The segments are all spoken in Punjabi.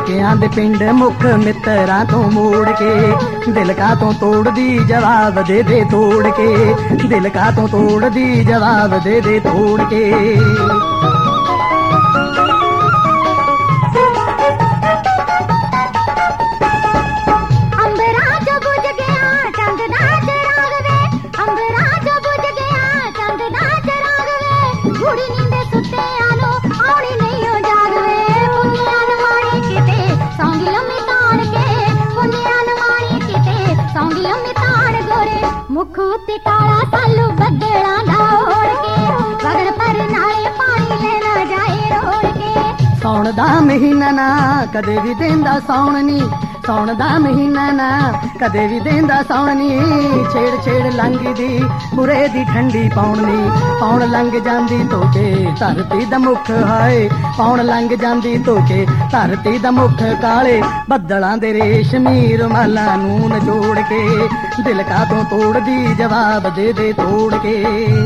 ਪੇਕਿਆਂ ਦੇ ਪਿੰਡ ਮੁੱਖ ਮਿੱਤਰਾਂ ਤੋਂ ਮੋੜ ਕੇ ਦਿਲ ਕਾ ਤੋਂ ਤੋੜਦੀ ਜਵਾਬ ਦੇ ਦੇ ਤੋੜ ਕੇ ਦਿਲ ਕਾ ਤੋਂ ਤੋੜਦੀ ਜਵਾਬ ਦੇ ਦੇ ਤੋੜ ਕੇ ਮੁੱਖ ਉੱਤੇ ਕਾਲਾ ਸਾਲੂ ਬੱਦਲਾਂ ਦਾ ਓੜ ਕੇ ਵਗਣ ਪਰ ਨਾਲੇ ਪਾਣੀ ਲੈਣਾ ਜਾਏ ਰੋੜ ਕੇ ਸੌਣ ਦਾ ਮਹੀਨਾ ਨਾ ਕਦੇ ਵੀ ਦੇਂਦਾ ਸੌਣ ਨੀ ਸੌਣ ਦਾ ਮਹੀਨਾ ਨਾ ਕਦੇ ਵੀ ਦੇਂਦਾ ਸੌਣ ਨੀ ਛੇੜ ਛੇੜ ਲੰਘਦੀ ਬੁਰੇ ਦੀ ਠੰਡੀ ਪੌਣ ਨੀ ਪੌਣ ਲੰਘ ਜਾਂਦੀ ਧੋਕੇ ਧਰਤੀ ਦਾ ਮੁੱਖ ਹਾਏ ਪੌਣ ਲੰਘ ਜਾਂਦੀ ਧੋਕੇ ਧਰਤੀ ਦਾ ਮੁੱਖ ਕਾਲੇ ਬੱਦਲਾਂ ਦੇ ਰੇਸ਼ਮੀ ਰੁਮਾਲਾਂ ਨੂੰ ਨਚੋੜ ਕੇ ਦਿਲ ਕਾ ਤੋਂ ਤੋੜਦੀ ਜਵਾਬ ਦੇ ਦੇ ਤੋੜ ਕੇ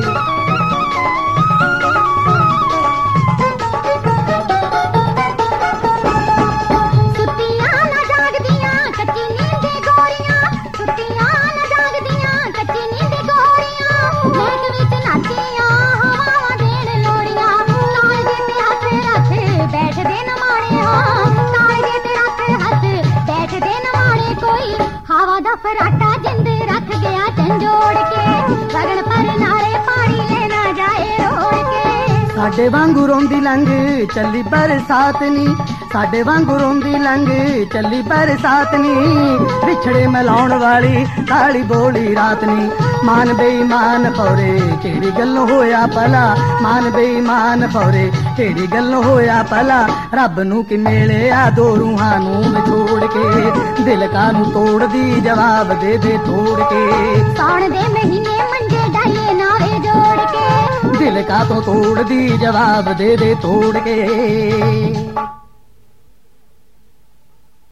ਫਰਾਟਾ ਜਿੰਦ ਰੱਖ ਗਿਆ ਝੰਜੋੜ ਕੇ ਵਗਣ ਪਰ ਨਾਲੇ ਪਾਣੀ ਲੈਣਾ ਜਾਏ ਰੋੜ ਕੇ ਸਾਡੇ ਵਾਂਗੂ ਰੋਂਦੀ ਲੰਘ ਚੱਲੀ ਬਰਸਾਤ ਨੀ ਸਾਡੇ ਵਾਂਗੂ ਰੋਂਦੀ ਲੰਘ ਚੱਲੀ ਬਰਸਾਤ ਨੀ ਵਿਛੜੇ ਮਿਲਾਉਣ ਵਾਲੀ ਕਾਲੀ ਬੋਲੀ ਰਾਤ ਨੀ ਮਾਨ ਬੇਈਮਾਨ ਖੌਰੇ ਕਿਹੜੀ ਗੱਲ ਹੋਇਆ ਭਲਾ ਮਾਨ ਬੇਈਮਾਨ ਖੌਰੇ ਕਿਹੜੀ ਗੱਲ ਹੋਇਆ ਭਲਾ ਰੱਬ ਨੂੰ ਕਿ ਮਿਲਿਆ ਦੋ ਰੂਹਾਂ ਨੂੰ ਵਿਛੋੜ ਕੇ ਦਿਲ ਕਾ ਨੂੰ ਤੋੜਦੀ ਜਵਾਬ ਦੇ ਦੇ ਤੋੜ ਕੇ ਸਾਉਣ ਦੇ ਮਹੀਨੇ ਮੰਜੇ ਡਾਲੇ ਨਾਲੇ ਜੋੜ ਕੇ ਦਿਲ ਕਾ ਤੋਂ ਤੋੜਦੀ ਜਵਾਬ ਦੇ ਦੇ ਤੋੜ ਕੇ